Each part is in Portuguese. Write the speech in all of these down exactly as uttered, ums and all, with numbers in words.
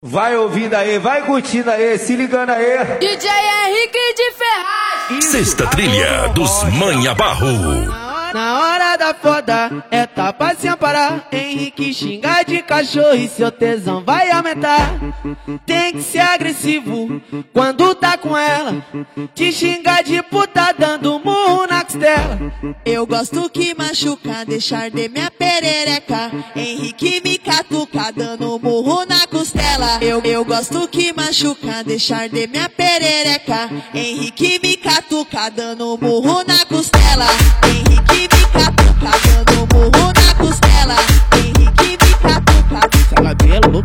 Vai ouvindo aí, vai curtindo aí, se ligando aí. D J Henrique de Ferraz. Sexta trilha dos Manha Barro. Na hora da foda é tapa sem parar. Henrique xinga de cachorro e seu tesão vai aumentar. Tem que ser agressivo quando tá com ela. Te xinga de puta dando murro na costela. Eu gosto que machuca, deixar de minha perereca. Henrique me catuca dando murro na costela. Eu, eu gosto que machuca, deixar de minha perereca. Henrique me catuca dando murro na costela. Henrique me catuca dando murro na costela. Henrique me catuca. Cabelo,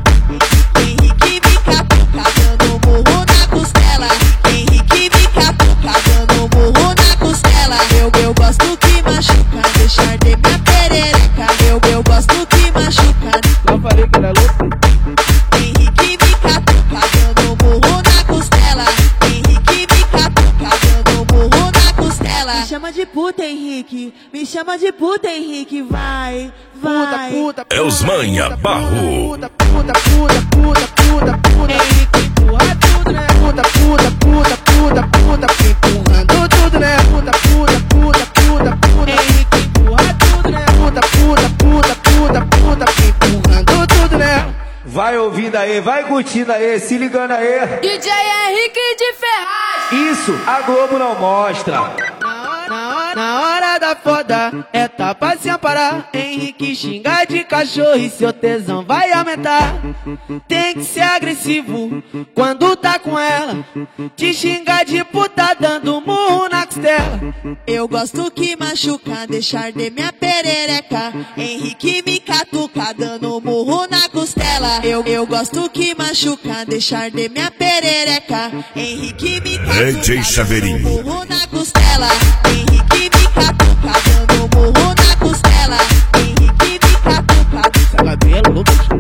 Henrique me catuca dando murro na costela. Henrique me catuca dando murro na costela. Eu, eu gosto que machuca, deixar de minha perereca. Eu, eu gosto que machuca. eu falei que era louco. Henrique me catuca dando murro na costela. Henrique me catuca dando murro na costela. Me chama de puta, Henrique. Me chama de puta, Henrique. Vai, vai. Puta, puta, É os Manha Barro. puta, puta, puta, puta, puta, puta. Henrique empurra tudo, né? Puta, puta, puta, puta, puta, empurrando tudo, né? Puta, puta, puta, puta, puta. Henrique empurra tudo, né? Puta, puta, puta, puta, puta, empurrando tudo, né? Vai ouvindo aí, vai curtindo aí, se ligando aí. D J Henrique de Ferraz. Isso, a Globo não mostra. Na hora, na hora da foda é tapa sem parar. Henrique xinga de cachorro e seu tesão vai aumentar. Tem que ser agressivo quando tá com ela. Te xinga de puta dando murro na costela. Eu gosto que machuca, deixar de minha perereca. Henrique me catuca dando murro na costela. Eu, eu gosto que machuca, deixar de minha perereca. Henrique me D J catuca Chaveirinho. dando murro na costela. Henrique me catuca dando murro na costela. Henrique me catuca. Cabelo,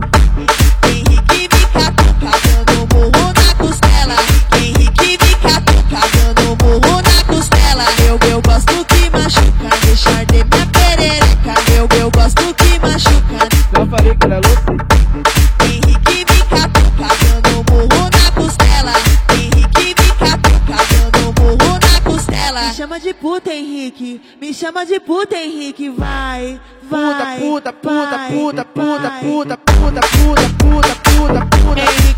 Henrique me catuca dando murro na costela. Henrique me catuca dando murro na costela. Eu, eu gosto que machuca, deixar de minha perereca. Eu, eu gosto que machuca. eu falei que era louco. Henrique me catuca dando murro na costela. Henrique me catuca dando murro na costela. Me chama de puta, Henrique. Me chama de puta, Henrique. Vai, vai. Puta, puta, puta, vai, puta, puta, vai. puta, puta, puta, puta, puta, puta. Henrique